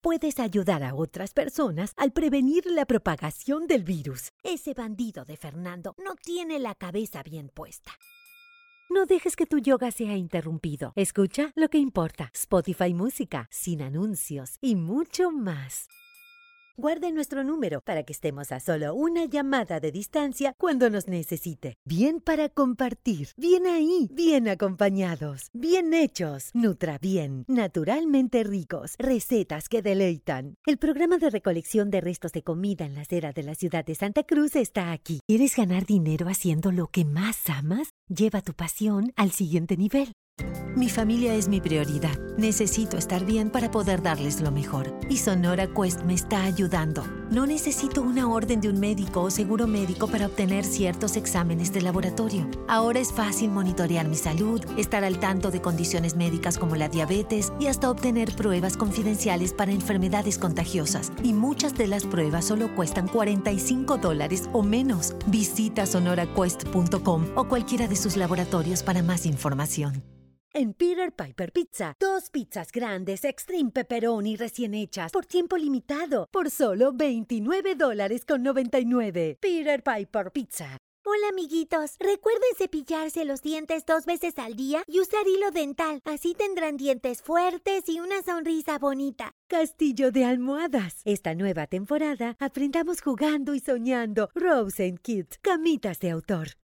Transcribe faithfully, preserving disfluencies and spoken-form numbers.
puedes ayudar a otras personas al prevenir la propagación del virus. Ese bandido de Fernando no tiene la cabeza bien puesta. No dejes que tu yoga sea interrumpido. Escucha lo que importa. Spotify Música, sin anuncios y mucho más. Guarde nuestro número para que estemos a solo una llamada de distancia cuando nos necesite. Bien para compartir, bien ahí, bien acompañados, bien hechos, Nutra Bien, naturalmente ricos, recetas que deleitan. El programa de recolección de restos de comida en la acera de la ciudad de Santa Cruz está aquí. ¿Quieres ganar dinero haciendo lo que más amas? Lleva tu pasión al siguiente nivel. Mi familia es mi prioridad. Necesito estar bien para poder darles lo mejor. Y Sonora Quest me está ayudando. No necesito una orden de un médico o seguro médico para obtener ciertos exámenes de laboratorio. Ahora es fácil monitorear mi salud, estar al tanto de condiciones médicas como la diabetes y hasta obtener pruebas confidenciales para enfermedades contagiosas. Y muchas de las pruebas solo cuestan cuarenta y cinco dólares o menos. Visita sonora quest punto com o cualquiera de sus laboratorios para más información. En Peter Piper Pizza, dos pizzas grandes, extreme pepperoni recién hechas, por tiempo limitado, por solo veintinueve dólares con noventa y nueve. Peter Piper Pizza. Hola, amiguitos. Recuerden cepillarse los dientes dos veces al día y usar hilo dental. Así tendrán dientes fuertes y una sonrisa bonita. Castillo de almohadas. Esta nueva temporada aprendamos jugando y soñando. Rose and Kids, camitas de autor.